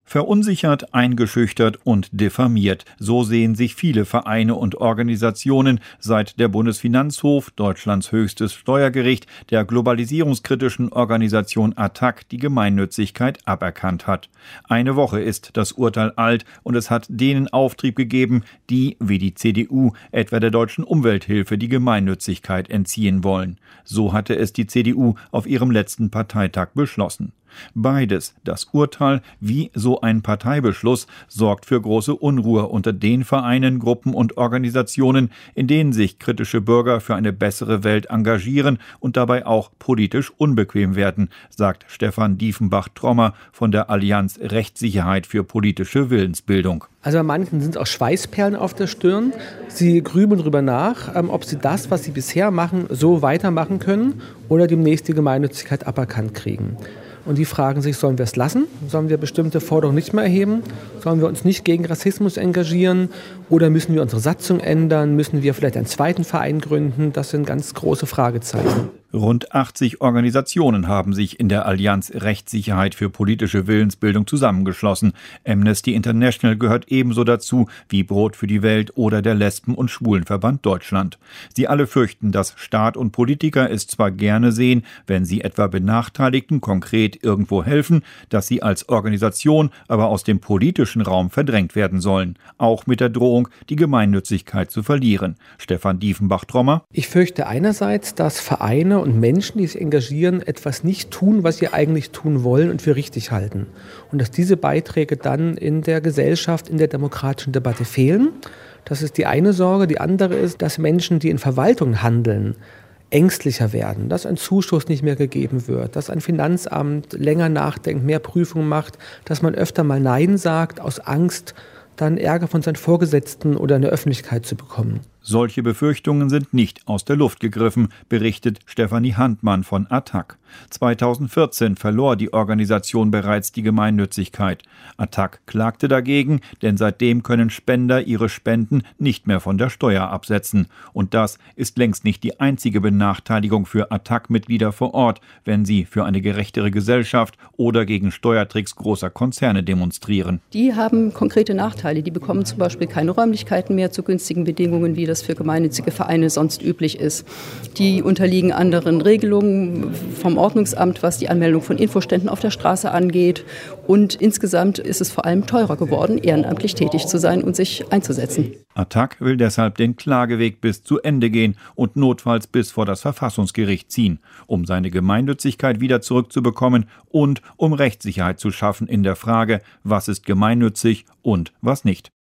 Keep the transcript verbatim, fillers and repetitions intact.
Verunsichert, eingeschüchtert und diffamiert. So sehen sich viele Vereine und Organisationen, seit der Bundesfinanzhof, Deutschlands höchstes Steuergericht, der globalisierungskritischen Organisation Attac die Gemeinnützigkeit aberkannt hat. Eine Woche ist das Urteil alt und es hat denen Auftrieb gegeben, die, wie die C D U, etwa der Deutschen Umwelthilfe die Gemeinnützigkeit entziehen wollen. So hatte es die C D U auf ihrem letzten Parteitag beschlossen. Beides, das Urteil wie so ein Parteibeschluss, sorgt für große Unruhe unter den Vereinen, Gruppen und Organisationen, in denen sich kritische Bürger für eine bessere Welt engagieren und dabei auch politisch unbequem werden, sagt Stefan Diefenbach-Trommer von der Allianz Rechtssicherheit für politische Willensbildung. Also bei manchen sind es auch Schweißperlen auf der Stirn. Sie grübeln darüber nach, ob sie das, was sie bisher machen, so weitermachen können oder demnächst die Gemeinnützigkeit aberkannt kriegen. Und die fragen sich, sollen wir es lassen? Sollen wir bestimmte Forderungen nicht mehr erheben? Sollen wir uns nicht gegen Rassismus engagieren? Oder müssen wir unsere Satzung ändern? Müssen wir vielleicht einen zweiten Verein gründen? Das sind ganz große Fragezeichen. Rund achtzig Organisationen haben sich in der Allianz Rechtssicherheit für politische Willensbildung zusammengeschlossen. Amnesty International gehört ebenso dazu wie Brot für die Welt oder der Lesben- und Schwulenverband Deutschland. Sie alle fürchten, dass Staat und Politiker es zwar gerne sehen, wenn sie etwa Benachteiligten konkret irgendwo helfen, dass sie als Organisation aber aus dem politischen Raum verdrängt werden sollen. Auch mit der Drohung, die Gemeinnützigkeit zu verlieren. Stefan Diefenbach-Trommer: Ich fürchte einerseits, dass Vereine und Menschen, die sich engagieren, etwas nicht tun, was sie eigentlich tun wollen und für richtig halten. Und dass diese Beiträge dann in der Gesellschaft, in der demokratischen Debatte fehlen. Das ist die eine Sorge. Die andere ist, dass Menschen, die in Verwaltungen handeln, ängstlicher werden, dass ein Zuschuss nicht mehr gegeben wird, dass ein Finanzamt länger nachdenkt, mehr Prüfungen macht, dass man öfter mal Nein sagt, aus Angst, dann Ärger von seinen Vorgesetzten oder in der Öffentlichkeit zu bekommen. Solche Befürchtungen sind nicht aus der Luft gegriffen, berichtet Stefanie Handmann von Attac. zweitausendvierzehn verlor die Organisation bereits die Gemeinnützigkeit. Attac klagte dagegen, denn seitdem können Spender ihre Spenden nicht mehr von der Steuer absetzen. Und das ist längst nicht die einzige Benachteiligung für Attac-Mitglieder vor Ort, wenn sie für eine gerechtere Gesellschaft oder gegen Steuertricks großer Konzerne demonstrieren. Die haben konkrete Nachteile. Die bekommen zum Beispiel keine Räumlichkeiten mehr zu günstigen Bedingungen, wie das für gemeinnützige Vereine sonst üblich ist. Die unterliegen anderen Regelungen vom Ordnungsamt, was die Anmeldung von Infoständen auf der Straße angeht. Und insgesamt ist es vor allem teurer geworden, ehrenamtlich tätig zu sein und sich einzusetzen. Attac will deshalb den Klageweg bis zu Ende gehen und notfalls bis vor das Verfassungsgericht ziehen, um seine Gemeinnützigkeit wieder zurückzubekommen und um Rechtssicherheit zu schaffen in der Frage, was ist gemeinnützig und was nicht.